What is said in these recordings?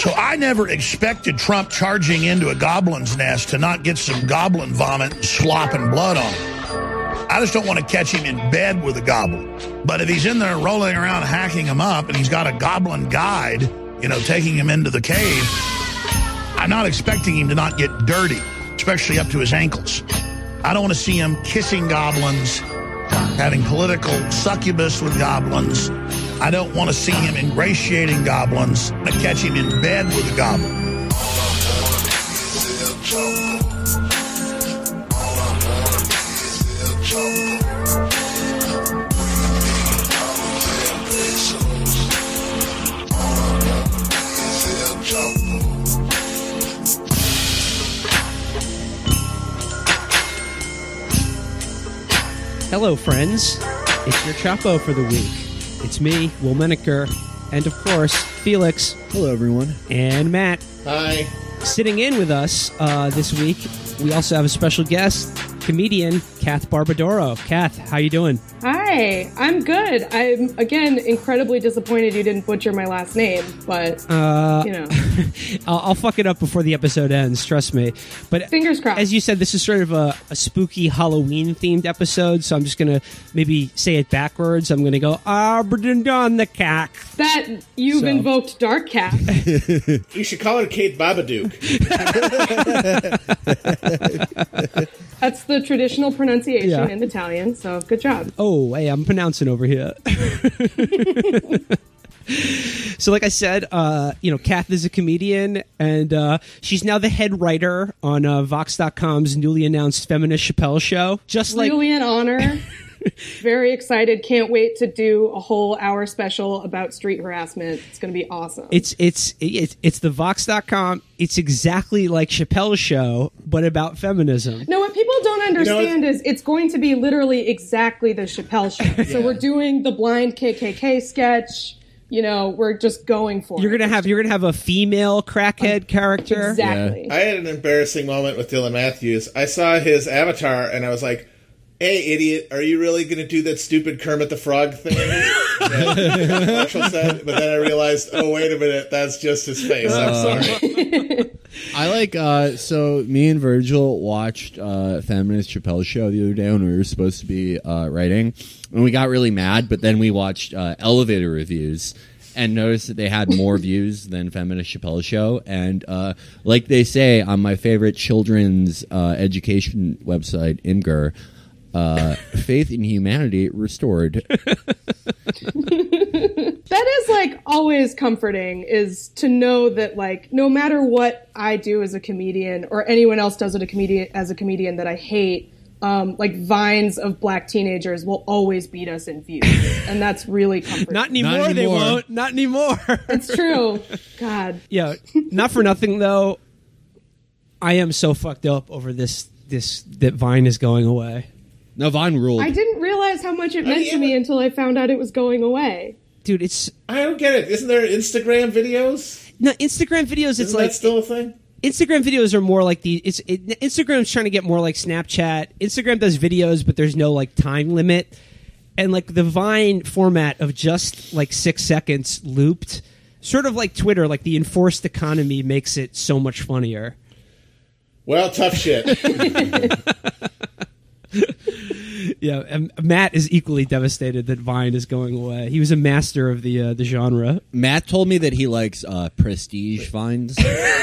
So I never expected Trump charging into a goblin's nest to not get some goblin vomit and slop and blood on him. I just don't want to catch him in bed with a goblin. But if he's in there rolling around hacking him up and he's got a goblin guide, taking him into the cave, I'm not expecting him to not get dirty, especially up to his ankles. I don't want to see him kissing goblins, having political succubus with goblins. I don't want to see him ingratiating goblins. I catch him in bed with a goblin. Hello, friends. It's your Chapo for the week. It's me, Will Menaker, and of course, Felix. Hello, everyone. And Matt. Hi. Sitting in with us this week, we also have a special guest, comedian Kath Barbadoro. Kath, how you doing? Hi, I'm good. I'm, again, incredibly disappointed you didn't butcher my last name, but, I'll fuck it up before the episode ends, trust me. But fingers crossed. As you said, this is sort of a spooky Halloween-themed episode, so I'm just going to maybe say it backwards. I'm going to go, on the cack. That you've invoked Dark Cat. You should call her Kate Babadook. That's the traditional pronunciation in Italian, so good job. Oh, hey, I'm pronouncing over here. So like I said, Kath is a comedian, and she's now the head writer on Vox.com's newly announced feminist Chappelle show. Really an honor. Very excited. Can't wait to do a whole hour special about street harassment. It's going to be awesome. It's the Vox.com. It's exactly like Chappelle's show, but about feminism. No, what people don't understand is it's going to be literally exactly the Chappelle show. So we're doing the blind KKK sketch. We're just going for it. You're gonna have a female crackhead character. Exactly. I had an embarrassing moment with Dylan Matthews. I saw his avatar and I was like, "Hey, idiot, are you really going to do that stupid Kermit the Frog thing?" that Marshall said, but then I realized, oh, wait a minute, that's just his face. I'm sorry. I like, so me and Virgil watched Feminist Chappelle show the other day when we were supposed to be writing, and we got really mad, but then we watched Elevator Reviews and noticed that they had more views than Feminist Chappelle show, and like they say on my favorite children's education website, Imgur, faith in humanity restored. That is always comforting, is to know that no matter what I do as a comedian or anyone else does as a comedian that I hate, vines of black teenagers will always beat us in views, and that's really comforting. Not anymore. They won't. Not anymore. It's true. God. Yeah. Not for nothing though. I am so fucked up over this that Vine is going away. No, Vine ruled. I didn't realize how much it meant to me until I found out it was going away. Dude, I don't get it. Isn't there Instagram videos? No, Instagram videos, Isn't that still a thing? Instagram videos are more like Instagram's trying to get more like Snapchat. Instagram does videos, but there's no time limit. And the Vine format of just 6 seconds looped, sort of like Twitter, the enforced economy makes it so much funnier. Well, tough shit. Yeah, and Matt is equally devastated that Vine is going away. He was a master of the genre. Matt told me that he likes prestige vines.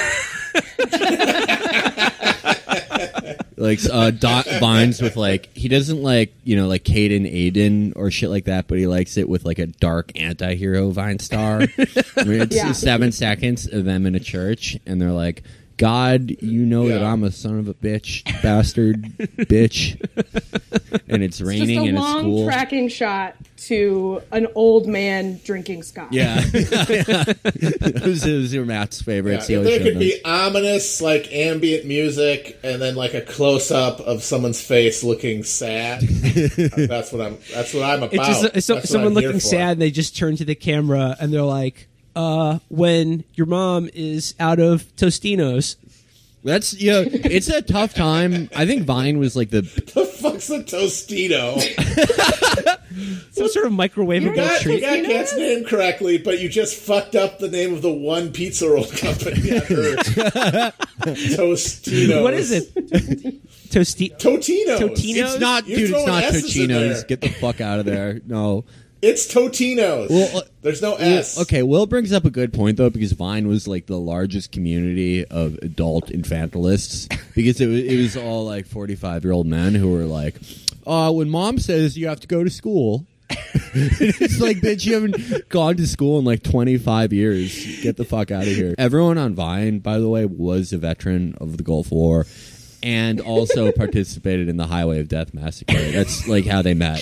Vines with he doesn't like Caden Aiden or shit like that, but he likes it with a dark anti-hero Vine star. It's 7 seconds of them in a church, and they're like, God, that I'm a son of a bitch, bastard, bitch. And it's raining and it's just a cool. long tracking shot to an old man drinking scotch. Yeah. Those are Matt's favorites. Yeah, if there could be ominous, ambient music and then a close-up of someone's face looking sad. That's what I'm about. It's just someone looking sad, and they just turn to the camera and they're like, when your mom is out of Tostinos. That's it's a tough time. I think Vine was like the fuck's a Tostito? Some sort of microwavable You treat. got Cat's name correctly, but you just fucked up the name of the one pizza roll company on Earth. Tostitos. What is it? Totinos. Totino's? It's not, You're dude. It's throwing not S's in there. Totino's. Get the fuck out of there. No. It's Totinos. Well, There's no S. Okay, Will brings up a good point though, because Vine was like the largest community of adult infantilists, because it was all like 45-year-old men who were like, when mom says you have to go to school. It's like, bitch, you haven't gone to school in like 25 years. Get the fuck out of here. Everyone on Vine, by the way, was a veteran of the Gulf War and also participated in the Highway of Death massacre. That's like how they met.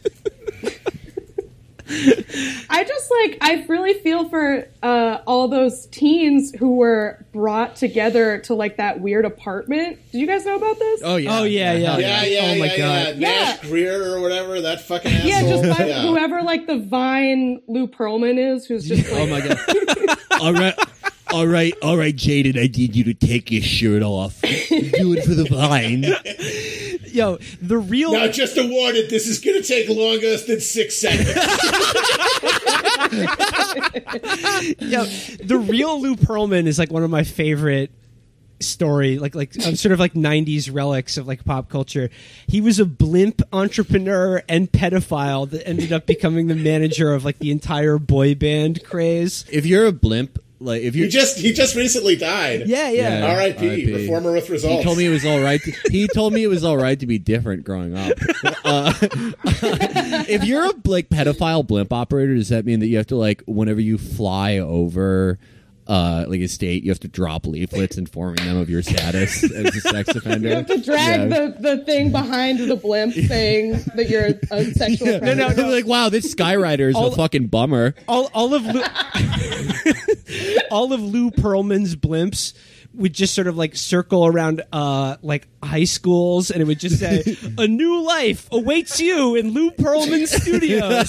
I really feel for all those teens who were brought together to like that weird apartment. Did you guys know about this? Oh yeah. Oh my God. Nash Greer or whatever, that fucking asshole. Yeah, just by whoever like the Vine Lou Pearlman is, who's just like, Oh my god! All right, Jaden. I need you to take your shirt off. Do it for the Vine. Yo, the real. Now, just a warning, this is going to take longer than 6 seconds. Yo, the real Lou Pearlman is like one of my favorite like sort of like 90s relics of like pop culture. He was a blimp entrepreneur and pedophile that ended up becoming the manager of like the entire boy band craze. If you're a blimp, like if you he just recently died. Yeah. R.I.P. Reformer with results. He told me it was all right. He told me it was all right to be different growing up. If you're a like pedophile blimp operator, does that mean that you have to like whenever you fly over like a state, you have to drop leaflets informing them of your status as a sex offender? you have to drag the thing behind the blimp saying that you're a sexual predator. No. They're like, wow, this Skyrider is a fucking bummer. All of Lou, all of Lou Pearlman's blimps would just sort of like circle around like high schools, and it would just say, "A new life awaits you in Lou Pearlman Studios."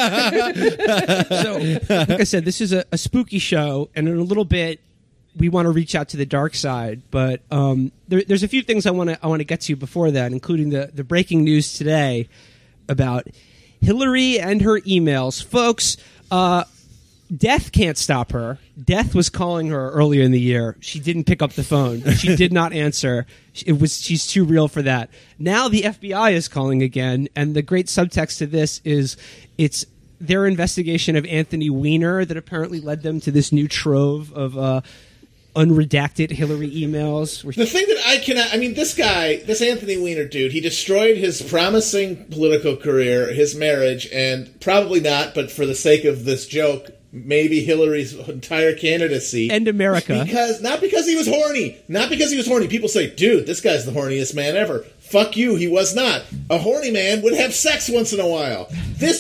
So, like I said, this is a spooky show, and in a little bit, we want to reach out to the dark side. But there's a few things I want to get to before that, including the breaking news today about Hillary and her emails, folks. Death can't stop her. Death was calling her earlier in the year. She didn't pick up the phone. She did not answer. She's too real for that. Now the FBI is calling again, and the great subtext to this is it's their investigation of Anthony Weiner that apparently led them to this new trove of unredacted Hillary emails. The thing that this Anthony Weiner dude, he destroyed his promising political career, his marriage, and probably not, but for the sake of this joke, maybe Hillary's entire candidacy. And America. Not because he was horny. People say, dude, this guy's the horniest man ever. Fuck you, he was not. A horny man would have sex once in a while. This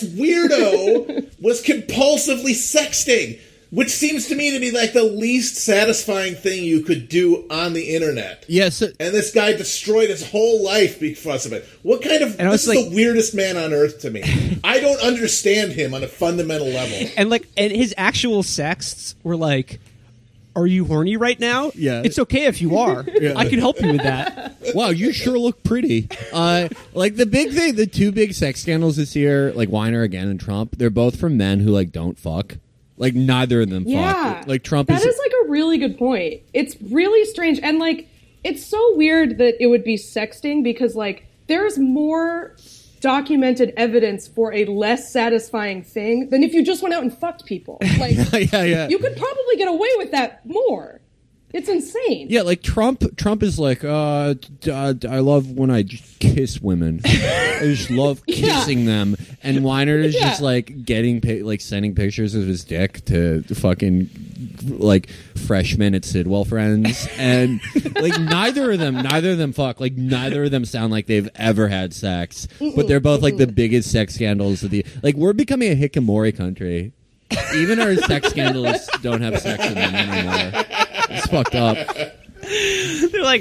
weirdo was compulsively sexting, which seems to me to be like the least satisfying thing you could do on the internet. Yes. And this guy destroyed his whole life because of it. This is the weirdest man on earth to me. I don't understand him on a fundamental level. And his actual sexts were like, "Are you horny right now? Yeah. It's okay if you are. Yeah. I can help you with that." Wow, you sure look pretty. Like the big thing, the two big sex scandals this year, like Weiner again and Trump, they're both from men who like don't fuck. Like neither of them fuck. Like Trump That is like a really good point. It's really strange, and like it's so weird that it would be sexting because like there's more documented evidence for a less satisfying thing than if you just went out and fucked people. Like yeah. you could probably get away with that more. It's insane. Yeah, like Trump is like, I love when I just kiss women. I just love kissing them. And Weiner is just like sending pictures of his dick to fucking like freshmen at Sidwell Friends, and like neither of them fuck. Like neither of them sound like they've ever had sex, but they're both like the biggest sex scandals of the. Like we're becoming a hikikomori country. Even our sex scandalists don't have sex in them anymore. It's fucked up. They're like,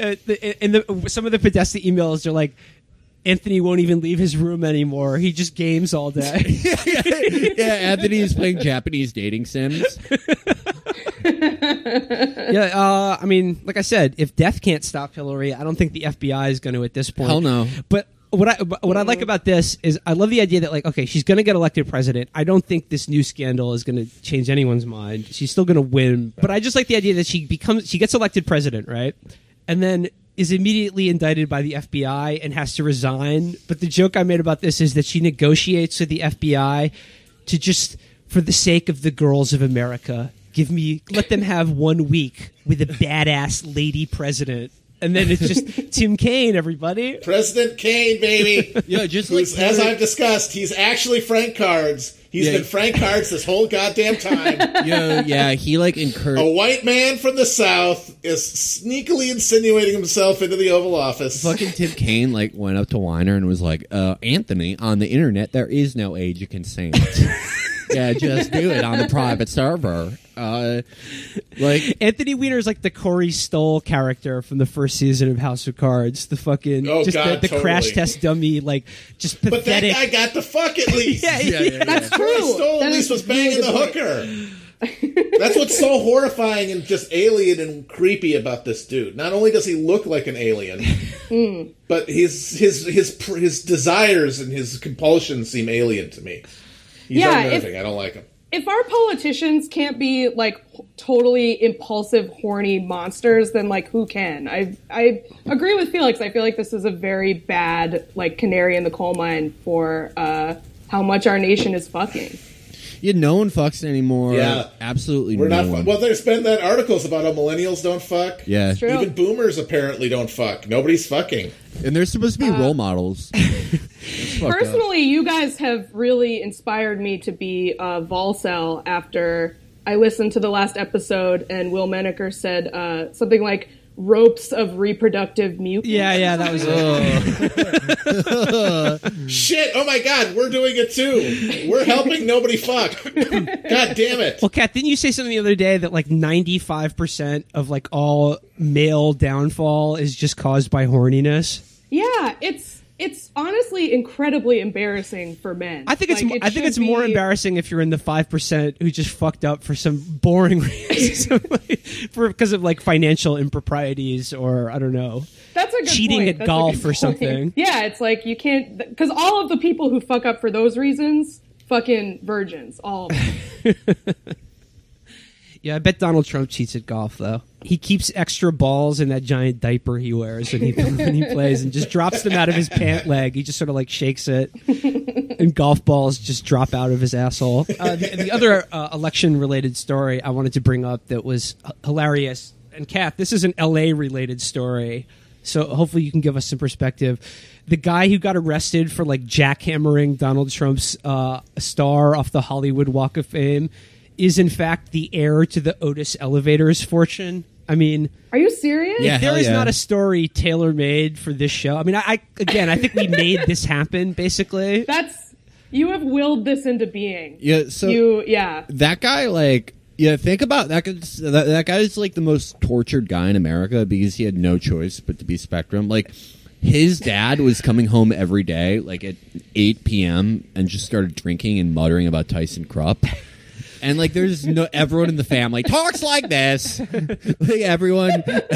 some of the Podesta emails are like, Anthony won't even leave his room anymore. He just games all day. Yeah, Anthony is playing Japanese dating sims. Yeah, I mean, like I said, if death can't stop Hillary, I don't think the FBI is going to at this point. Hell no. But what I like about this is I love the idea that, like, okay, she's going to get elected president. I don't think this new scandal is going to change anyone's mind. She's still going to win. But I just like the idea that she gets elected president, right? And then is immediately indicted by the FBI and has to resign. But the joke I made about this is that she negotiates with the FBI to just, for the sake of the girls of America, let them have 1 week with a badass lady president. And then it's just Tim Kaine, everybody. President Kane, baby. Yeah, just Who's, as I've discussed, he's actually Frank Cards. He's been Frank Cards this whole goddamn time. Yeah, he like incurred. A white man from the South is sneakily insinuating himself into the Oval Office. Fucking Tim Kaine like went up to Weiner and was like, Anthony, on the internet there is no age of consent. Yeah, just do it on the private server. Like Anthony Weiner is like the Corey Stoll character from the first season of House of Cards. The fucking the totally. crash test dummy, like just pathetic. But that guy got the fuck at least. yeah. That's true. Corey Stoll That at least is was a really banging the good point. hooker. That's what's so horrifying and just alien and creepy about this dude. Not only does he look like an alien, but his desires and his compulsions seem alien to me. He's unnerving. I don't like him. If our politicians can't be like totally impulsive, horny monsters, then like who can? I agree with Felix. I feel like this is a very bad like canary in the coal mine for how much our nation is fucking. Yeah, no one fucks anymore. Yeah. Absolutely We're no not. one. Well, there's been that articles about how millennials don't fuck. Yeah. True. Even boomers apparently don't fuck. Nobody's fucking. And they're supposed to be role models. That's fucked up. Personally, you guys have really inspired me to be a Volcel after I listened to the last episode and Will Menaker said something like ropes of reproductive mutiny. Yeah, that was it. Shit! Oh my God, we're doing it too. We're helping nobody fuck. God damn it! Well, Kat, didn't you say something the other day that like 95% of like all male downfall is just caused by horniness? Yeah, it's honestly incredibly embarrassing for men. I think it's should more be- embarrassing if you're in the 5% who just fucked up for some boring reason, because of like financial improprieties or I don't know. That's a good cheating point. at That's a golf good or point. something. Yeah, it's like you can't because all of the people who fuck up for those reasons, fucking virgins, all of them. Yeah, I bet Donald Trump cheats at golf, though. He keeps extra balls in that giant diaper he wears when he plays and just drops them out of his pant leg. He just sort of like shakes it, and golf balls just drop out of his asshole. The other election-related story I wanted to bring up that was hilarious, and Kat, this is an LA-related story, so hopefully you can give us some perspective. The guy who got arrested for like jackhammering Donald Trump's star off the Hollywood Walk of Fame is in fact the heir to the Otis Elevators fortune. I mean, Are you serious? Yeah. there hell is yeah. not a story tailor-made for this show. I mean, I think we made this happen, basically. You have willed this into being. Yeah, so that guy, like, think about that. That guy's like the most tortured guy in America because he had no choice but to be Spectrum. Like, his dad was coming home every day, like at 8 p.m. and just started drinking and muttering about Tyson Krupp. And like, there's no everyone in the family talks like this. Like everyone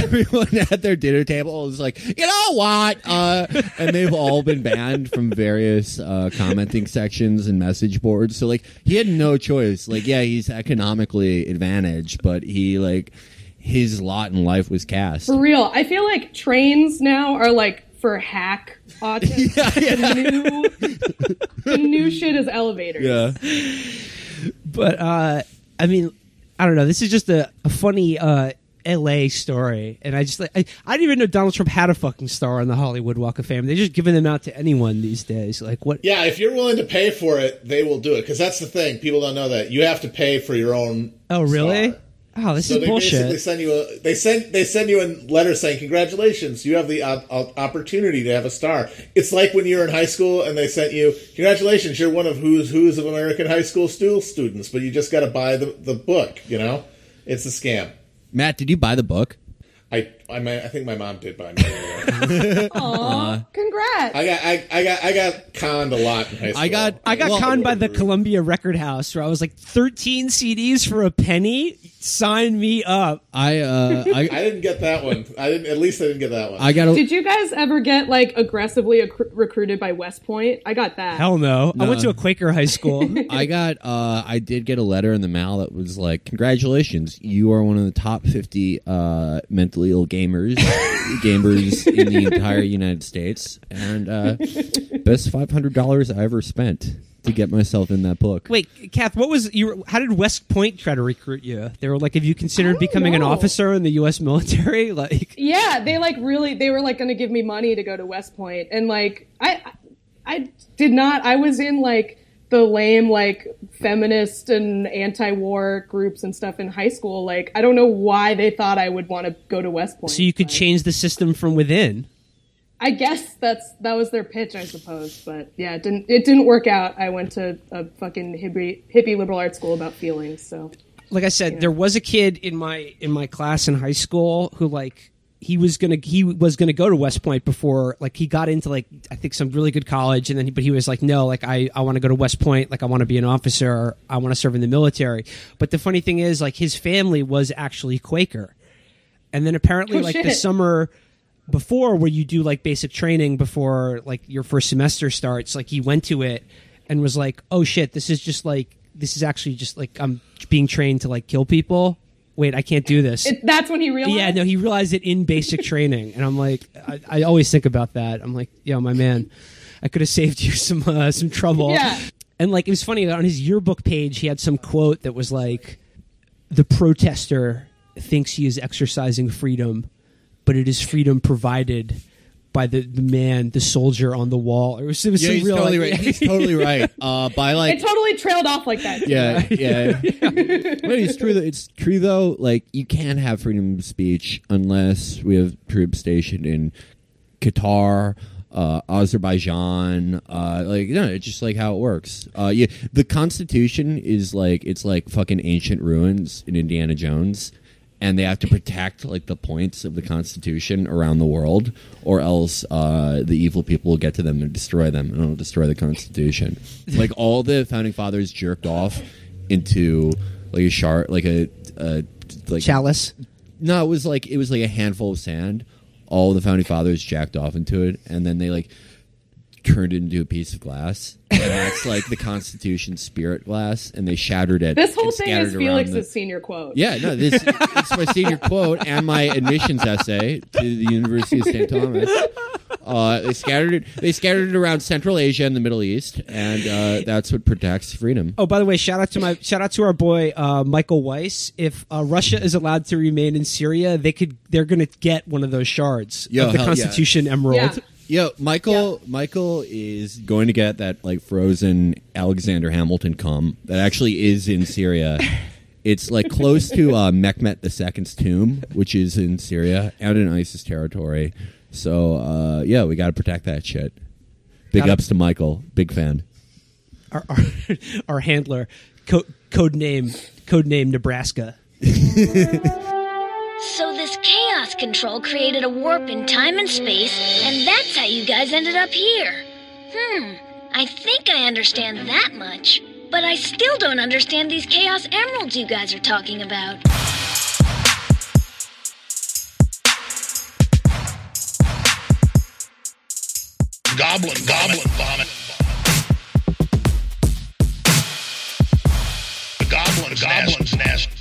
at their dinner table is like, you know what? And they've all been banned from various commenting sections and message boards. So like, he had no choice. Like, yeah, he's economically advantaged, but he like his lot in life was cast. For real. I feel like trains now are like for hack autism. The new shit is elevators. Yeah. But, I mean, I don't know. This is just a funny L.A. story. And I just, I didn't even know Donald Trump had a fucking star on the Hollywood Walk of Fame. They're just giving them out to anyone these days. Like, what? Yeah, if you're willing to pay for it, they will do it. Because that's the thing. People don't know that. You have to pay for your own Oh, really? star. Oh, this So is they bullshit. basically send you a letter saying, congratulations, you have the opportunity to have a star. It's like when you were in high school and they sent you, congratulations, you're one of who's of American high school students, but you just got to buy the book, you know? It's a scam. Matt, did you buy the book? I think my mom did buy me. Aw, congrats. I got conned a lot in high school. I got conned by the Columbia Record House where I was like 13 CDs for a penny. Sign me up. I didn't get that one. At least I didn't get that one. I got a. Did you guys ever get like aggressively recruited by West Point? I got that. Hell no. I went to a Quaker high school. I did get a letter in the mail that was like, congratulations, you are one of the top 50 mentally ill gamers in the entire United States, and best $500 I ever spent to get myself in that book. Wait, Kath, how did West Point try to recruit you? They were like, have you considered becoming an officer in the U.S. military? Like, yeah, they were like going to give me money to go to West Point, and like I did not. I was in like the lame like feminist and anti-war groups and stuff in high school. Like, I don't know why they thought I would want to go to West Point. So you could change the system from within. I guess that was their pitch, I suppose. But yeah, it didn't work out. I went to a fucking hippie liberal arts school about feelings. So, like I said, there was a kid in my class in high school who like he was gonna go to West Point before like he got into like I think some really good college, and then he was like, no, like I want to go to West Point, like I want to be an officer, I want to serve in the military. But the funny thing is, like his family was actually Quaker, and then apparently the summer before where you do like basic training before like your first semester starts, like he went to it and was like, oh shit, this is actually just like I'm being trained to like kill people. Wait, I can't do this. That's when he realized? Yeah, no, he realized it in basic training. And I'm like, I always think about that. I'm like, yo, my man, I could have saved you some trouble. Yeah. And like, it was funny, on his yearbook page, he had some quote that was like, the protester thinks he is exercising freedom, but it is freedom provided by the man, the soldier on the wall. It was he's real, totally like, right. He's totally right. By like, it totally trailed off like that. Yeah. But it's true. It's true though. Like, you can't have freedom of speech unless we have troops stationed in Qatar, Azerbaijan. It's just like how it works. The Constitution is like, it's like fucking ancient ruins in Indiana Jones. And they have to protect like the points of the Constitution around the world, or else the evil people will get to them and destroy them, and it'll destroy the Constitution. Like, all the founding fathers jerked off into like a shard, like a chalice. No, it was like a handful of sand. All the founding fathers jacked off into it, and then they like turned it into a piece of glass, and that's like the Constitution spirit glass, and they shattered it. This whole thing is Felix's senior quote. Yeah, no, it's my senior quote and my admissions essay to the University of St. Thomas. They scattered it around Central Asia and the Middle East, and that's what protects freedom. Oh, by the way, shout out to our boy Michael Weiss. If Russia is allowed to remain in Syria, they're going to get one of those shards of the Constitution Emerald. Yeah. Yo, Michael is going to get that like frozen Alexander Hamilton cum that actually is in Syria. It's like close to Mehmet II's tomb, which is in Syria and in ISIS territory. So we got to protect that shit. Big ups to Michael, big fan. Our handler, code name Nebraska. So this chaos control created a warp in time and space, and that's how you guys ended up here. I think I understand that much, but I still don't understand these chaos emeralds you guys are talking about. Goblin vomit. The goblin's nest.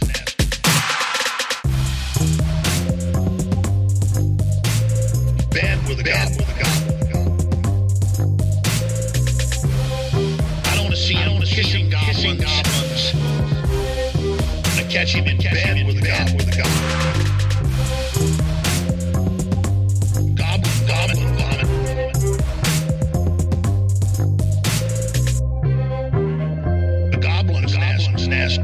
Bed with a goblin. I don't want to see kissing goblins. I'm gonna catch him in bed with a goblin. Goblin vomit. The goblin's nest.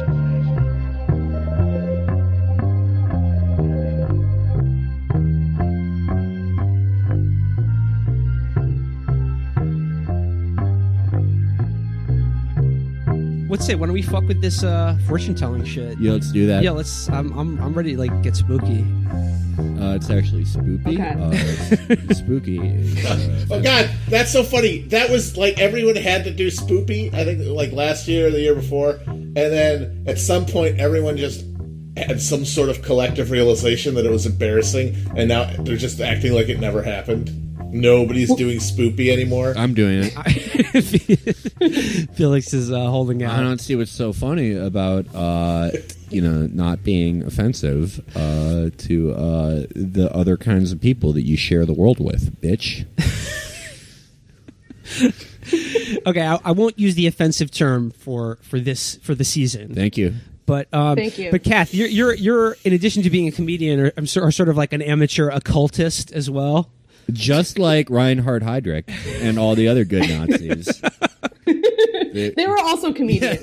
Let's say, why don't we fuck with this fortune telling shit? Yeah, let's do that. Yeah, let's. I'm ready to like get spooky. It's actually spoopy. Okay. Spooky. Oh God, that's so funny. That was like everyone had to do spoopy. I think like last year or the year before, and then at some point everyone just had some sort of collective realization that it was embarrassing, and now they're just acting like it never happened. Nobody's doing spoopy anymore. I'm doing it. Felix is holding out. I don't see what's so funny about not being offensive to the other kinds of people that you share the world with, bitch. Okay, I won't use the offensive term for the season. Thank you. But Thank you. But Kath, you're in addition to being a comedian, are sort of like an amateur occultist as well. Just like Reinhard Heydrich and all the other good Nazis. They were also comedians.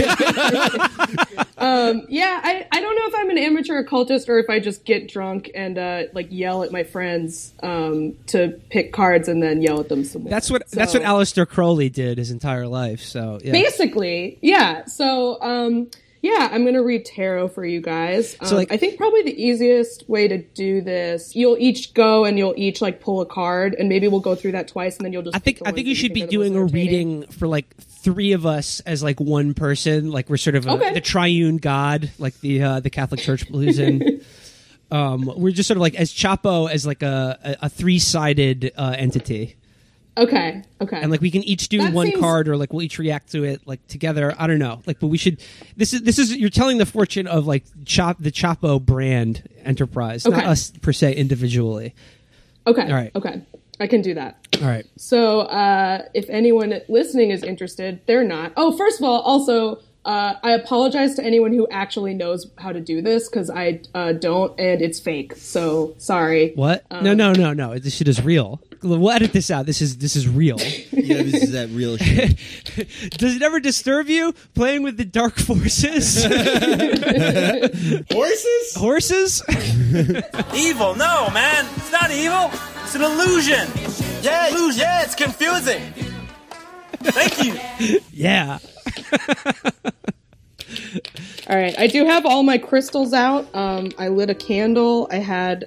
I don't know if I'm an amateur occultist or if I just get drunk and yell at my friends to pick cards and then yell at them some more. That's what Aleister Crowley did his entire life. So yeah. Basically, yeah. So I'm going to read tarot for you guys. I think probably the easiest way to do this, you'll each go and you'll each pull a card, and maybe we'll go through that twice, and then you'll just. I think you should be doing a reading for three of us as one person, we're sort of the triune God, the Catholic Church believes in. We're just sort of as Chapo as a three-sided entity. Okay. And we can each do one card, or we'll each react to it together. I don't know. But we should. This is you're telling the fortune of the Chapo brand enterprise, not us per se individually. Okay. All right. Okay. I can do that. All right. So if anyone listening is interested, they're not. Oh, first of all, also. I apologize to anyone who actually knows how to do this, because I don't, and it's fake. So sorry. What? No. This shit is real. We'll edit this out. This is real. Yeah, this is that real shit. Does it ever disturb you playing with the dark forces? Horses? Evil? No, man. It's not evil. It's an illusion. Yeah, illusion. Yeah, it's confusing. Thank you. Yeah. All right, I do have all my crystals out. I lit a candle. I had,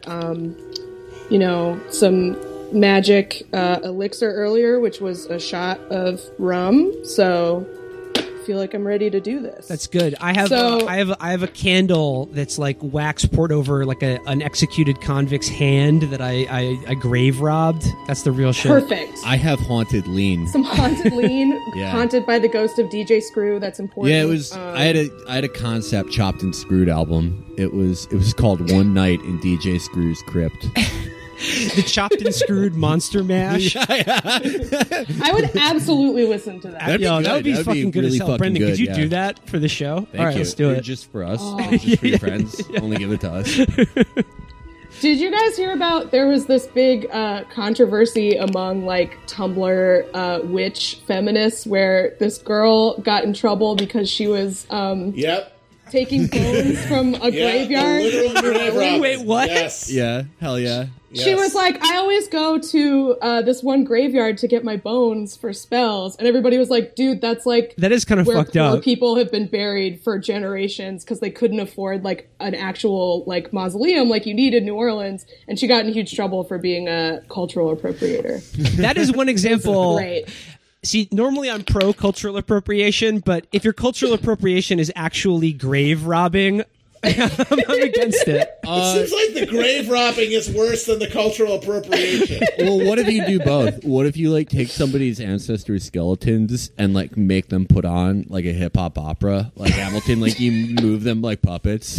some magic elixir earlier, which was a shot of rum. So I feel like I'm ready to do this. That's good. I have a candle that's wax poured over an executed convict's hand that I grave robbed. That's the real shit. Perfect. I have haunted lean. Some haunted lean, Yeah. haunted by the ghost of DJ Screw. That's important. Yeah, it was. I had a concept Chopped and Screwed album. It was called One Night in DJ Screw's Crypt. The Chopped and Screwed Monster Mash. I would absolutely listen to that. That would be fucking good really as hell. Brendan, good, could you yeah. do that for the show? Thank All right, you. let's do it. Just for us, just for your friends. Only give it to us. Did you guys hear about, there was this big controversy among Tumblr witch feminists where this girl got in trouble because she was taking bones from a graveyard. A literal grave robber. Wait, what? Yes. Yeah, hell yeah. She was like, I always go to this one graveyard to get my bones for spells. And everybody was like, dude, that's that is kind of where fucked poor up. people have been buried for generations because they couldn't afford an actual mausoleum like you need in New Orleans. And she got in huge trouble for being a cultural appropriator. That is one example. Great. See, normally I'm pro cultural appropriation, but if your cultural appropriation is actually grave robbing, I'm against it. It seems like the grave robbing is worse than the cultural appropriation. Well, what if you do both? What if you take somebody's ancestors' skeletons and make them put on a hip hop opera, like Hamilton? You move them like puppets,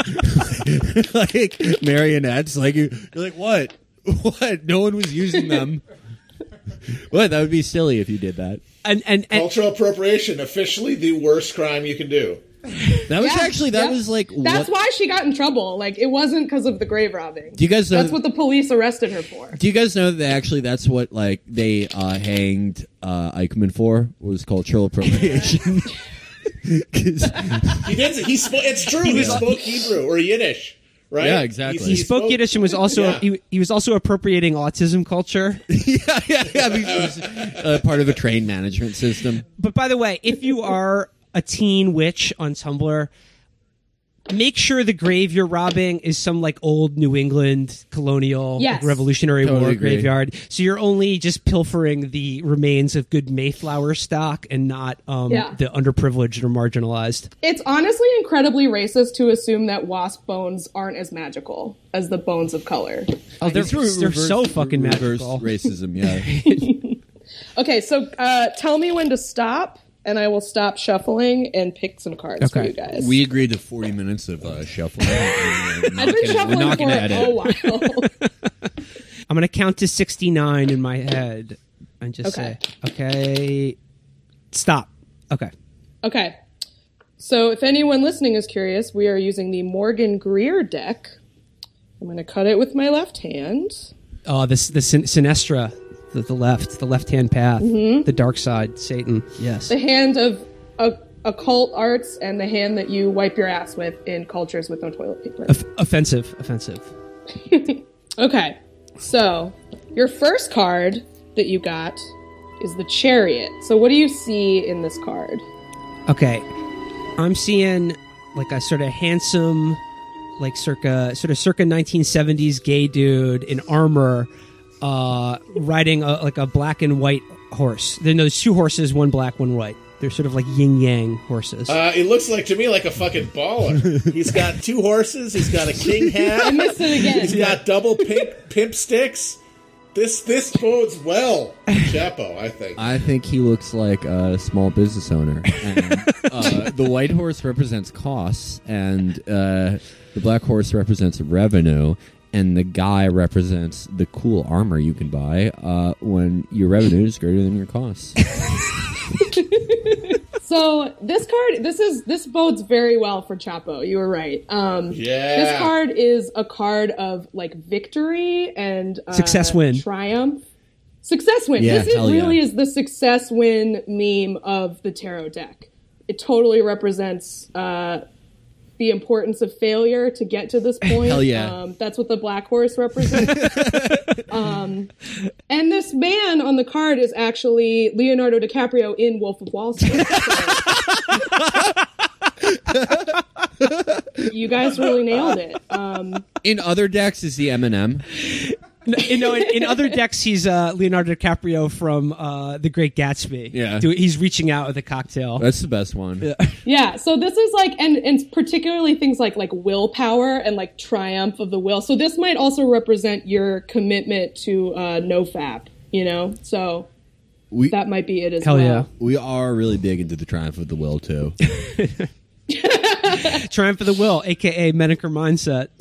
like marionettes. You're like, what? What? No one was using them. What? That would be silly if you did that. And Cultural appropriation, officially the worst crime you can do. That was That's why she got in trouble. It wasn't because of the grave robbing. Do you guys know that's what the police arrested her for? Do you guys know that that's what they hanged Eichmann for, was cultural appropriation? He did. It's true. He spoke Hebrew or Yiddish. Right? Yeah, exactly. He spoke Yiddish and was also he was also appropriating autism culture. yeah. It was part of a train management system. But by the way, if you are a teen witch on Tumblr, make sure the grave you're robbing is some like old New England colonial Yes. like, Revolutionary Totally War agree. graveyard. So you're only just pilfering the remains of good Mayflower stock and not the underprivileged or marginalized. It's honestly incredibly racist to assume that wasp bones aren't as magical as the bones of color. Oh, they're Reverse- so fucking reverse magical. racism, yeah. Okay, so tell me when to stop, and I will stop shuffling and pick some cards for Okay. you guys. We agreed to 40 minutes of shuffling. I've been We're shuffling not for going to edit. a while. I'm going to count to 69 in my head and just Okay. say, okay, stop. Okay. Okay. So if anyone listening is curious, we are using the Morgan Greer deck. I'm going to cut it with my left hand. Oh, the Sinestra, the left-hand path, the dark side, Satan. Yes. The hand of occult arts and the hand that you wipe your ass with in cultures with no toilet paper. Offensive. Okay. So your first card that you got is the Chariot. So what do you see in this card? Okay. I'm seeing like a sort of handsome, like circa 1970s gay dude in armor, riding like a black and white horse. Then there's two horses, one black, one white. They're sort of like yin yang horses. It looks like to me like a fucking baller. He's got 2 horses. He's got a king hat. I missed it again. He's got double pimp sticks. This bodes well, Chapo. I think. I think he looks like a small business owner. And, the white horse represents costs, and the black horse represents revenue, and the guy represents the cool armor you can buy when your revenue is greater than your costs. So this card, this bodes very well for Chapo. You were right. This card is a card of like victory and Success win. Triumph. Success win. Yeah, This hell really yeah. is the success win meme of the tarot deck. It totally represents the importance of failure to get to this point. Hell yeah. That's what the black horse represents. And this man on the card is actually Leonardo DiCaprio in Wolf of Wall Street. So, you guys really nailed it. In other decks is the M&M. In other decks, he's Leonardo DiCaprio from The Great Gatsby. Yeah. He's reaching out with a cocktail. That's the best one. Yeah, so this is like, and particularly things like willpower and like triumph of the will. So this might also represent your commitment to NoFap, you know? So that might be it as Hell well. yeah. We are really big into the triumph of the will, too. Triumph of the Will, a.k.a. Menaker Mindset.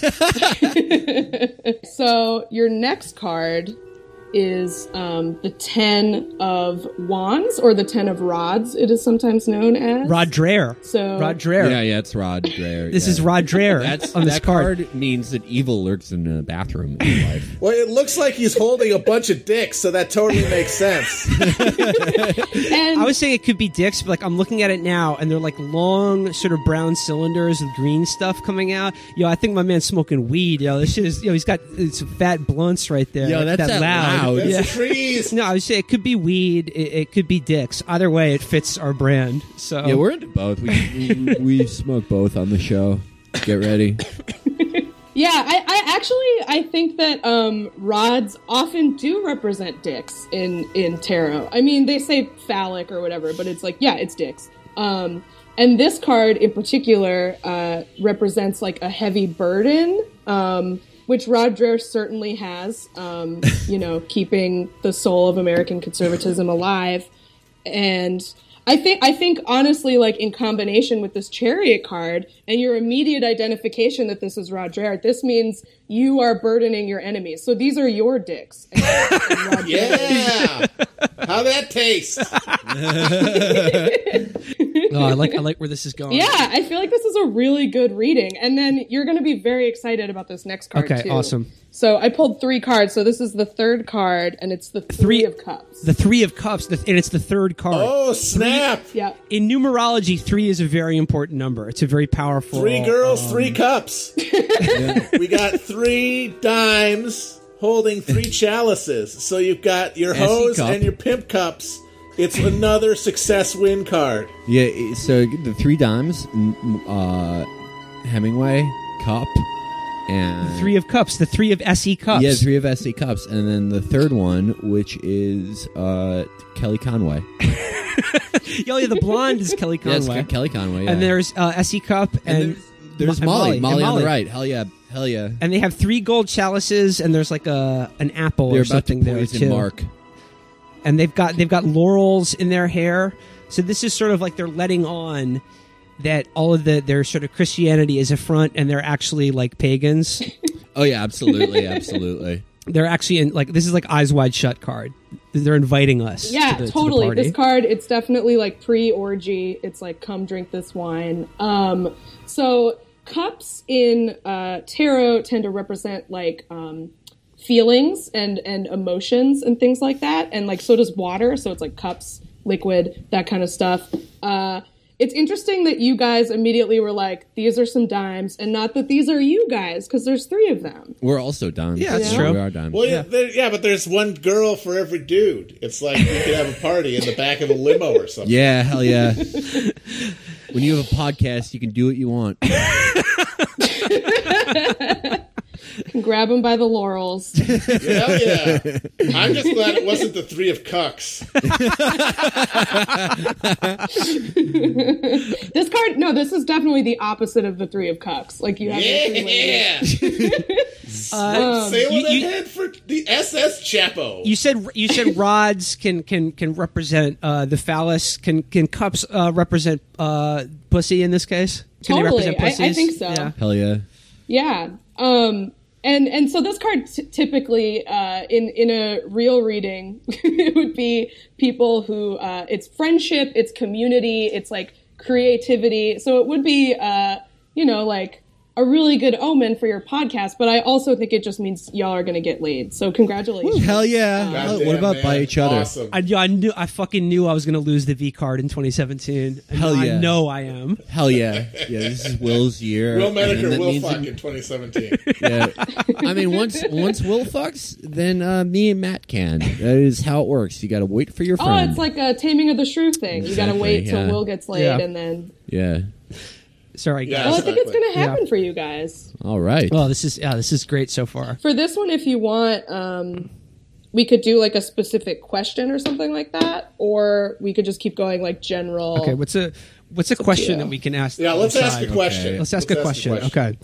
So your next card is the 10 of Wands, or the 10 of Rods, it is sometimes known as. Rod Dreher. So- Rod Dreher. Yeah, it's Rod Dreher. This yeah. is Rod Dreher on this that card. means that evil lurks in the bathroom in life. Well, it looks like he's holding a bunch of dicks, so that totally makes sense. And I was saying it could be dicks, but like I'm looking at it now, and they're like long, sort of brown cylinders with green stuff coming out. Yo, I think my man's smoking weed. Yo, this shit is. Yo, he's got some fat blunts right there. Yo, that's that loud. That's Yeah. trees. No, I was saying it could be weed. It could be dicks. Either way, it fits our brand. So Yeah, we're into both. We smoke both on the show. Get ready. yeah, I think that rods often do represent dicks in tarot. I mean, they say phallic or whatever, but it's like, yeah, it's dicks. And this card in particular represents like a heavy burden, which Rod Dreher certainly has, keeping the soul of American conservatism alive. And I think honestly, like in combination with this Chariot card and your immediate identification that this is Rod Dreher, this means you are burdening your enemies. So these are your dicks. And Rod Dreher. Yeah. How that taste? I like where this is going. Yeah, I feel like this is a really good reading. And then you're going to be very excited about this next card, Okay, too. awesome. So I pulled 3 cards. So this is the third card, and it's the Three of Cups. The Three of Cups, and it's the third card. Oh, snap. Yeah. In numerology, 3 is a very important number. It's a very powerful. 3 girls, 3 cups. We got 3 dimes holding 3 chalices. So you've got your SE hose cup. and your pimp cups. It's another success win card. Yeah, so the 3 dimes Hemingway Cup, and Three of Cups, the three of SE Cups. Yeah, 3 of SE Cups, and then the third one, which is Kelly Conway. Oh, yeah, the blonde is Kelly Yeah, Conway. it's Kelly Conway. Yeah. And there's SE Cup, and there's and Molly. and Molly on the right. Hell yeah. And they have 3 gold chalices, and there's like an apple They're or about to something there poison too. Mark. And they've got laurels in their hair. So this is sort of like they're letting on that all of their sort of Christianity is a front, and they're actually like pagans. Oh yeah, absolutely, absolutely. They're actually in like this is like Eyes Wide Shut card. They're inviting us. Yeah, to the totally. party. This card, it's definitely like pre-orgy. It's like, come drink this wine. So cups in tarot tend to represent like feelings and emotions and things like that, and like so does water. So it's like cups, liquid, that kind of stuff. It's interesting that you guys immediately were like, these are some dimes, and not that these are you guys, because there's 3 of them. We're also dimes. Yeah, that's true. We are dimes. Well, yeah, but there's one girl for every dude. It's like you could have a party in the back of a limo or something. Yeah, hell yeah. When you have a podcast, you can do what you want. Grab them by the laurels. Hell yeah. I'm just glad it wasn't the 3 of cucks. This card, no, this is definitely the opposite of the 3 of cups. Like you have Yeah. Sailing ahead for the SS Chapo. You said rods can represent the phallus. Can cups represent pussy in this case? Can Totally. they represent pussies? I think so. Yeah. Hell yeah. Yeah. And so this card typically in a real reading it would be people who it's friendship, it's community, it's like creativity. So it would be like a really good omen for your podcast, but I also think it just means y'all are going to get laid. So congratulations. Hell yeah. Goddamn, What about man. by each other? Awesome. I fucking knew I was going to lose the V card in 2017. Hell yeah. I know I am. Hell yeah. Yeah, this is Will's year. Will and then Menaker that will means fuck that- in 2017. Yeah. I mean, once Will fucks, then me and Matt can. That is how it works. You got to wait for your friend. Oh, it's like a Taming of the Shrew thing. You got to Exactly, wait till yeah. Will gets laid Yeah. and then... Yeah. Sorry, Yeah. guys. Well, I think it's Exactly. going to happen Yeah. for you guys. All right. Well, this is great so far. For this one, if you want, we could do like a specific question or something like that, or we could just keep going like general. Okay, what's a question you. that we can ask? Yeah, let's ask a aside? question. Okay. Let's ask a question. Okay.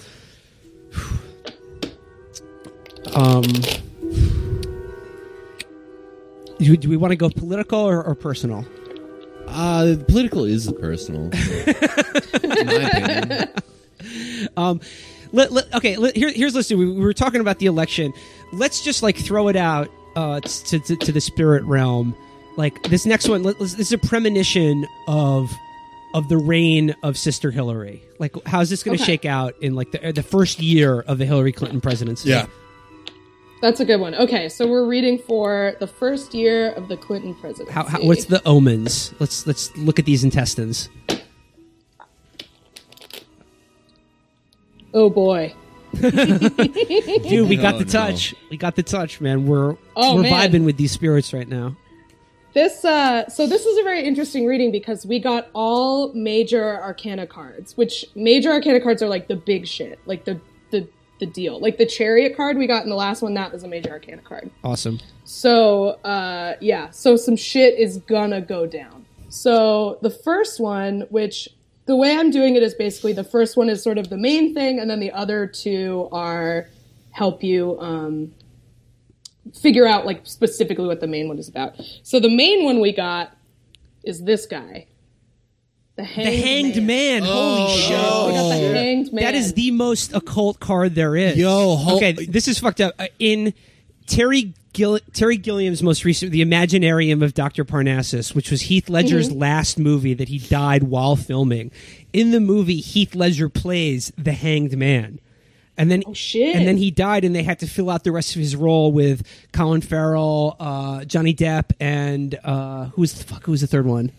Do we want to go political or personal? Political is personal. In my opinion. Here's let's do. We were talking about the election. Let's just like throw it out to the spirit realm. Like this next one, this is a premonition of the reign of Sister Hillary. Like, how's this going to Okay. shake out in like the first year of the Hillary Clinton presidency? Yeah. That's a good one. Okay, so we're reading for the first year of the Clinton presidency. What's the omens? Let's look at these intestines. Oh boy. Dude, we got the no. touch. We got the touch, man. We're Oh, man. vibing with these spirits right now. This so this is a very interesting reading because we got all major arcana cards, which major arcana cards are like the big shit, like the deal. Like the Chariot card we got in the last one, that was a major arcana card. Awesome. So so some shit is gonna go down. So the first one, which the way I'm doing it is basically the first one is sort of the main thing, and then the other 2 are help you figure out like specifically what the main one is about. So the main one we got is this guy. The Hanged Man. Holy shit. We got the Hanged Man. That is the most occult card there is. Yo, okay, this is fucked up. In Terry Gilliam's most recent, The Imaginarium of Dr. Parnassus, which was Heath Ledger's last movie that he died while filming. In the movie, Heath Ledger plays the Hanged Man. And then, shit. And then he died, and they had to fill out the rest of his role with Colin Farrell, Johnny Depp, and who was the third one?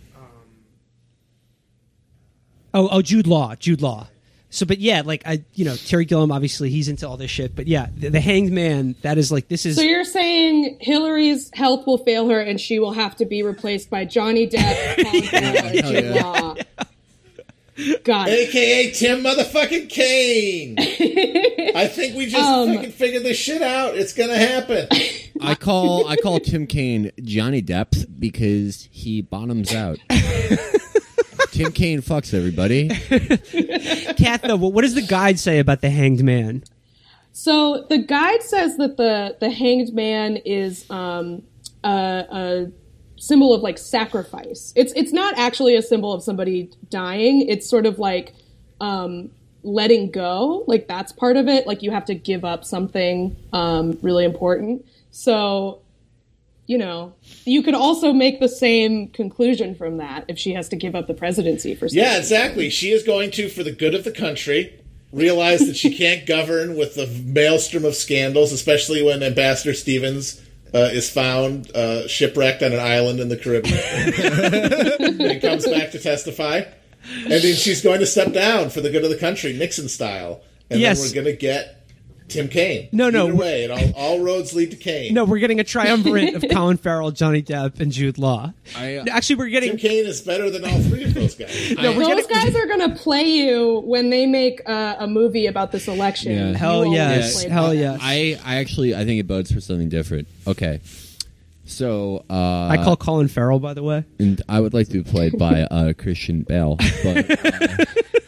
Jude Law. So, but yeah, like Terry Gilliam, obviously he's into all this shit. But yeah, the Hanged Man, that is like this is. So you're saying Hillary's health will fail her, and she will have to be replaced by Johnny Depp, Colin Farrell, and Jude Law. Got it. AKA Tim motherfucking Kaine. I think we just fucking figured this shit out. It's gonna happen. I call Tim Kaine Johnny Depp because he bottoms out. Tim Kaine fucks everybody. Kath, though, what does the guide say about the hanged man? So the guide says that the hanged man is a symbol of like sacrifice. It's not actually a symbol of somebody dying. It's sort of like letting go. Like that's part of it. Like you have to give up something really important. So, you know, you could also make the same conclusion from that if she has to give up the presidency for something. Yeah, exactly. She is going to, for the good of the country, realize that she can't govern with the maelstrom of scandals, especially when Ambassador Stevens is found shipwrecked on an island in the Caribbean and comes back to testify. And then she's going to step down for the good of the country, Nixon style. And then we're going to get Tim Kaine. No. Either way, all roads lead to Kaine. No, we're getting a triumvirate of Colin Farrell, Johnny Depp, and Jude Law. Actually, we're getting... Tim Kaine is better than all three of those guys. Those guys are going to play you when they make a movie about this election. Yeah. Hell yes. Hell yes. I think it bodes for something different. Okay. So I call Colin Farrell, by the way. And I would like to be played by Christian Bale. But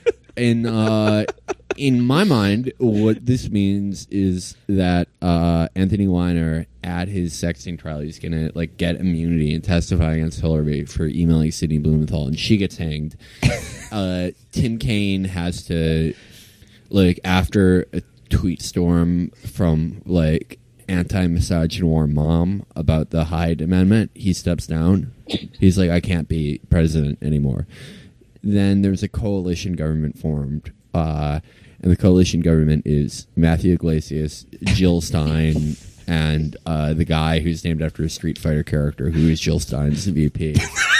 in my mind, what this means is that Anthony Weiner, at his sexting trial, he's gonna like get immunity and testify against Hillary for emailing Sidney Blumenthal, and she gets hanged. Tim Kaine has to, like, after a tweet storm from like anti-misogynoir mom about the Hyde Amendment, he steps down. He's like, I can't be president anymore. Then there's a coalition government formed, and the coalition government is Matthew Iglesias, Jill Stein, and the guy who's named after a Street Fighter character, who is Jill Stein's VP.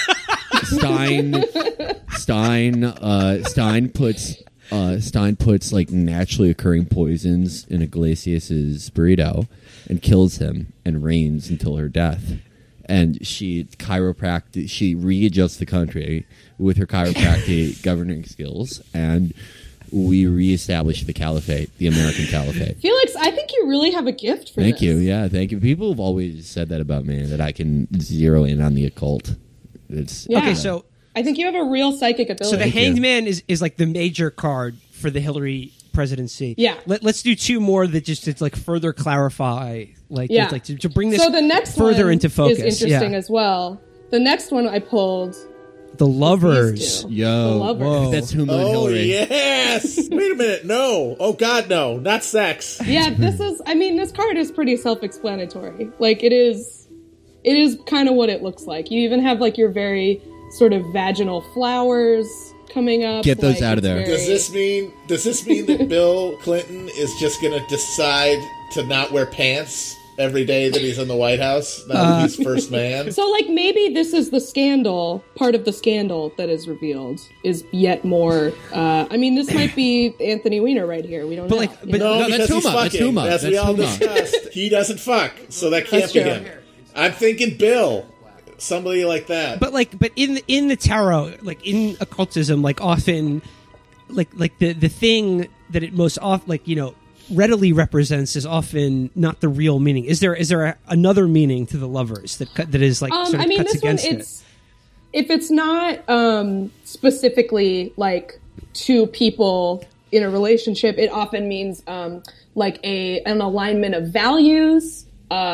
Stein puts like naturally occurring poisons in Iglesias's burrito and kills him and reigns until her death. And she readjusts the country with her chiropractic governing skills, and we reestablish the caliphate, the American caliphate. Felix, I think you really have a gift for this. Thank you. Yeah, thank you. People have always said that about me, that I can zero in on the occult. Okay, so I think you have a real psychic ability. So the Hanged Man is like the major card for the Hillary presidency. Yeah. Let's do two more that just to like further clarify, to bring this so the next further one into focus. Is interesting as well. The next one I pulled. The Lovers. Yo, the Lovers. Whoa. That's Huma and Hillary. Yes. Wait a minute. No. Oh God, no. Not sex. Yeah, this card is pretty self-explanatory. Like it is kind of what it looks like. You even have like your very sort of vaginal flowers coming up. Get those out of there. Does this mean that Bill Clinton is just going to decide to not wear pants every day that he's in the White House now that he's first man? So like maybe this is the scandal, part of the scandal that is revealed is yet more. This might be Anthony Weiner right here. We don't know. No, that's because he's Huma. fucking. That's Huma. As we all Huma. discussed, he doesn't fuck, so that can't be him. I'm thinking Bill. Somebody like that. But in the tarot, like in occultism, like often, like the thing that it most often readily represents is often not the real meaning. Is there another meaning to the Lovers that is like sort of cuts against it? If it's not specifically like two people in a relationship, it often means like an alignment of values,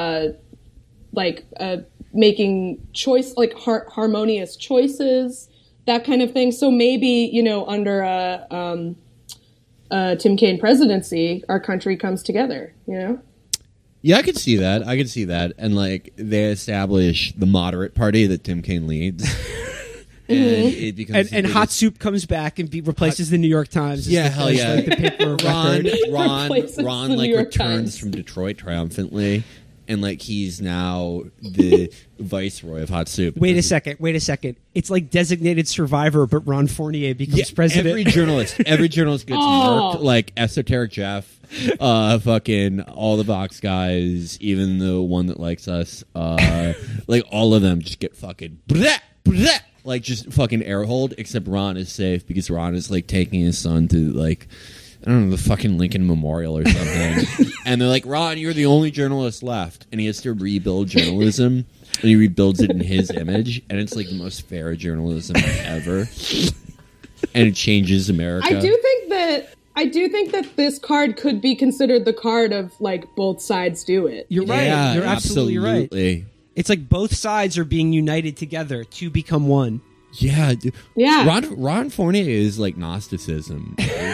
making harmonious choices, that kind of thing. So maybe, under a Tim Kaine presidency, our country comes together, Yeah, I could see that. And like they establish the moderate party that Tim Kaine leads. And it becomes and Hot Soup comes back and replaces the New York Times. Yeah, hell yeah. Like the paper of record. Ron like returns from Detroit triumphantly. And like he's now the viceroy of Hot Soup. Wait a second. It's like Designated Survivor, but Ron Fournier becomes president. Every journalist gets murked. Like Esoteric Jeff, fucking all the Vox guys, even the one that likes us, like all of them just get fucking like just fucking air hold. Except Ron is safe because Ron is like taking his son to like I don't know, the fucking Lincoln Memorial or something. And they're like, Ron, you're the only journalist left. And he has to rebuild journalism. And he rebuilds it in his image. And it's like the most fair journalism ever. And it changes America. I do think that this card could be considered the card of like both sides do it. You're right. Yeah, You're absolutely right. absolutely. It's like both sides are being united together to become one. Yeah. Dude. Yeah. Ron Fournier is like Gnosticism.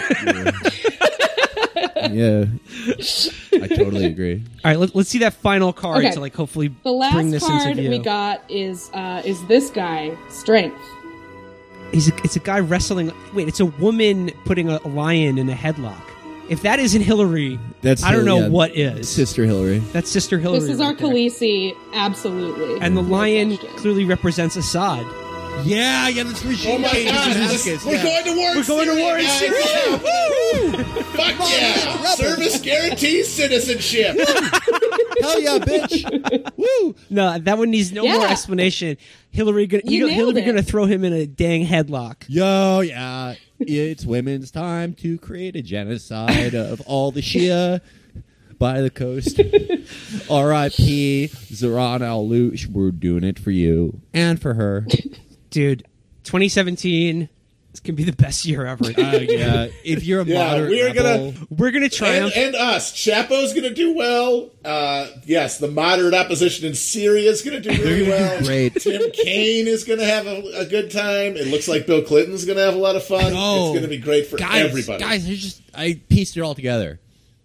Yeah. I totally agree. All right, let's see that final card Okay. to like hopefully The last bring this card into view. we got is this guy, Strength. It's a guy wrestling. Wait, it's a woman putting a lion in a headlock. If that isn't Hillary, I don't know what is. Sister Hillary. That's Sister Hillary. This is our right there. Khaleesi, absolutely. And the No lion question. clearly represents Assad. Yeah, that's where she Oh my changes God! Damascus. We're going to war. We're going to war in guys. Syria. Woo! Fuck yeah! Service guarantees citizenship. Hell yeah, bitch. Woo! No, that one needs no more Yeah. explanation. Hillary gonna You nailed Hillary it. gonna throw him in a dang headlock. Yo, yeah. It's women's time to create a genocide of all the Shia by the coast. R.I.P. Zoran al-Lush. We're doing it for you and for her. Dude, 2017 is gonna be the best year ever. Yeah. If you're a Yeah, moderate we are rebel, We're gonna triumph. And us. Chapo's going to do well. Yes, the moderate opposition in Syria is going to do really well. great. Tim Kaine is going to have a good time. It looks like Bill Clinton's going to have a lot of fun. No. It's going to be great for everybody. Guys, I pieced it all together.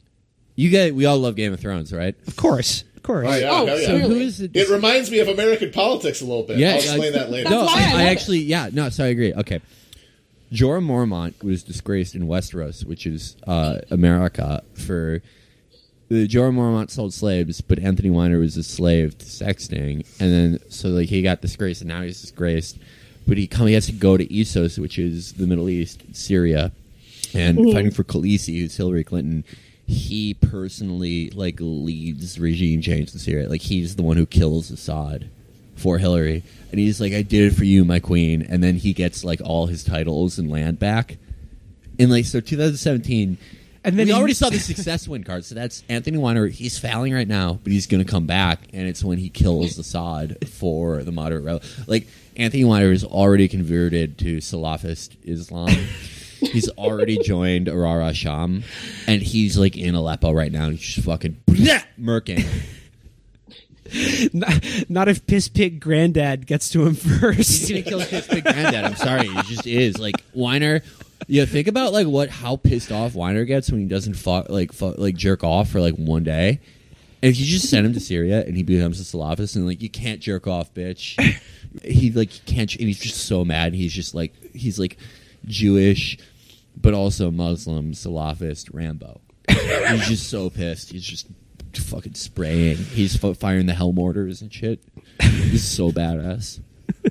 We all love Game of Thrones, right? Of course. Oh, yeah, Oh, hell yeah. So who Clearly. is it? It reminds me of American politics a little bit. I'll explain that later. No, That's why I I love it. actually, I agree. Okay. Jorah Mormont was disgraced in Westeros, which is America, for the Jorah Mormont sold slaves, but Anthony Weiner was a slave to sexting, and then so like he got disgraced, and now he's disgraced. But he has to go to Essos, which is the Middle East, Syria, and fighting for Khaleesi, who's Hillary Clinton. He personally like leads regime change in Syria. Like he's the one who kills Assad for Hillary, and he's like, "I did it for you, my queen." And then he gets like all his titles and land back. And like so, 2017, And then we he- already saw the success win card. So that's Anthony Weiner. He's failing right now, but he's going to come back, and it's when he kills Assad for the moderate rebel. Like Anthony Weiner is already converted to Salafist Islam. He's already joined Arar Sham, and he's like in Aleppo right now. And he's just fucking murking. Not if Piss Pig Granddad gets to him first. He's gonna kill his big granddad. I'm sorry, he just is. Like Weiner, yeah. Think about like how pissed off Weiner gets when he doesn't jerk off for like one day. And if you just send him to Syria and he becomes a Salafist and like you can't jerk off, bitch. He can't, and he's just so mad. He's like Jewish, but also Muslim, Salafist, Rambo. He's just so pissed. He's just fucking spraying. He's firing the hell mortars and shit. This is so badass.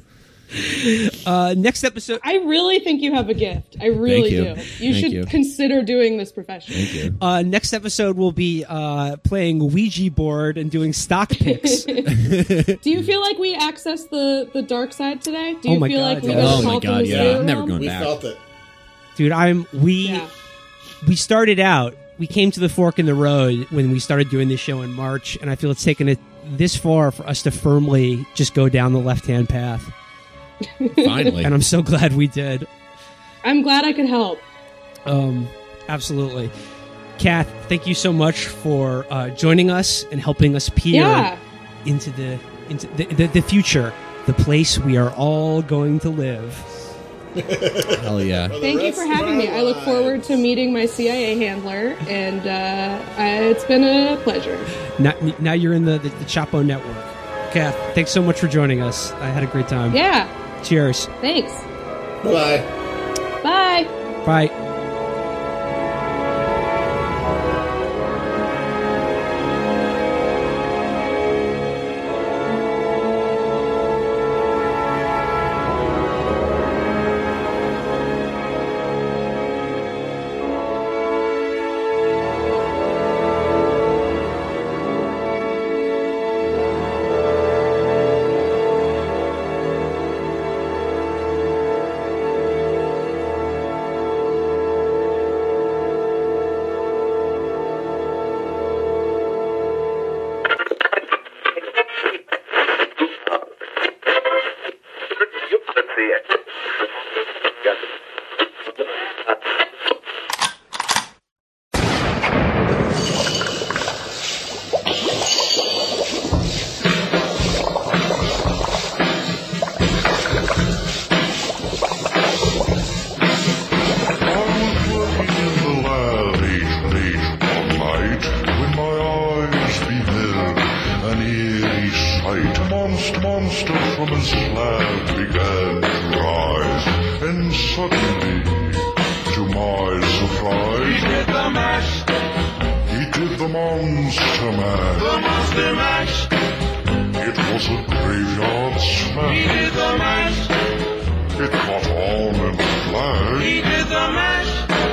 Next episode. I really think you have a gift. I really you. do. You Thank should you. consider doing this professionally. Thank you. Next episode will be playing Ouija board and doing stock picks. Do you feel like we accessed the dark side today? Do you Oh my feel God, like we yeah. got a Oh my call God, from the yeah. spirit I'm never realm? going We back. felt it. Dude, Yeah. we started out. We came to the fork in the road when we started doing this show in March, and I feel it's taken it this far for us to firmly just go down the left-hand path. Finally. And I'm so glad we did. I'm glad I could help. Absolutely. Kath, thank you so much for joining us and helping us peer Yeah. into the future, the place we are all going to live. Hell yeah. Thank you for having me. I look forward to meeting my CIA handler, and it's been a pleasure. Now you're in the Chapo network. Kath, thanks so much for joining us. I had a great time. Yeah. Cheers. Thanks. Bye. Bye. Bye. from his slab began to rise, and suddenly, to my surprise, He did the mash. he did the Monster Mash. The Monster Mash. It was a graveyard He smash. did the mash. It caught on in a flash. He did the mash.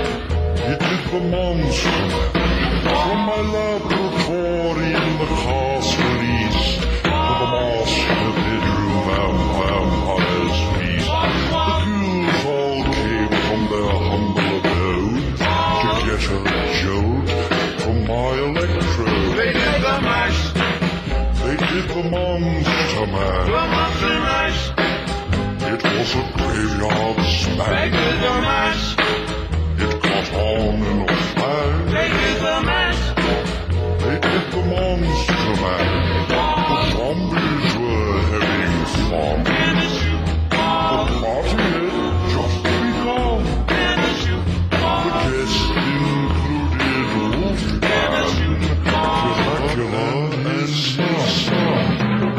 It did the Monster Mash. From my laboratory in the castle east to the master bedroom vampire's feast, the ghouls all came from their humble abode to get a jolt from my electrode. They did the mash. They did the Monster Mash. The Monster Mash. It was a graveyard They smash. did the mash. It caught on in a flash. They did the mash. They did the Monster Mash. The zombies were having fun. And the shoot. The party had just begun. And the shoot. The guests included Wolfman, Dracula, and his son.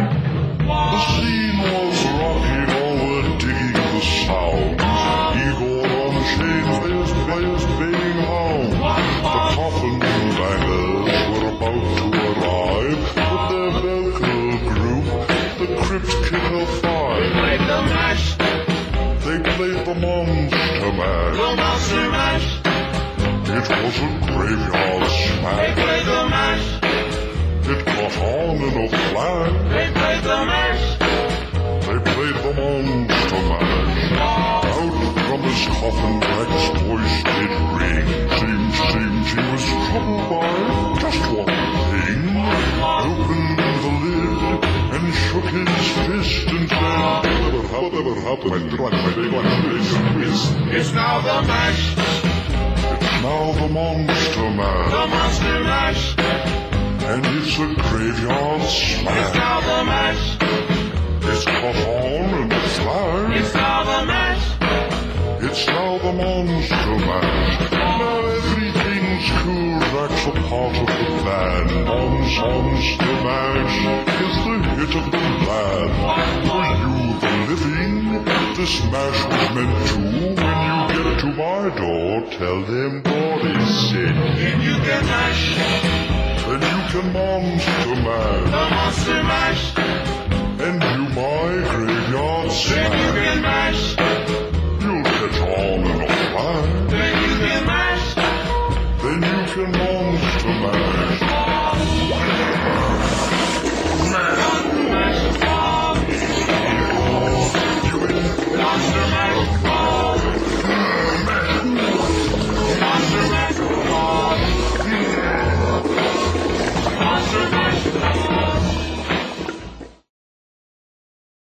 The scene was rocking, all were digging the sound. Igor on chains, players baying hound. The coffin bangers were about to arrive with their Velcro group, the Crypt Kicker 5. Played the mash. They played the Monster Mash. The Monster Mash. It was a graveyard They smash. played the mash. It caught on in a flash. They played the mash. They played the Monster Mash. Out from his coffin, Drac's voice did ring. Seems he was troubled by just one thing. Opened the lid and shook his fist and said, Whatever happened? It's now the mash. It's now the Monster Mash. The Monster Mash. And it's a graveyard It's smash. now the mash. It's caught on in a flash. It's now the mash. It's now the Monster Mash. Now everything's cool, Drac's a part of the plan. Monster Mash is the hit of the land. For you, the living, this mash was meant to. When you get to my door, tell them Boris said. If you can mash. Then you can Monster Mash. The Monster Mash. And do my graveyard Then you smash. can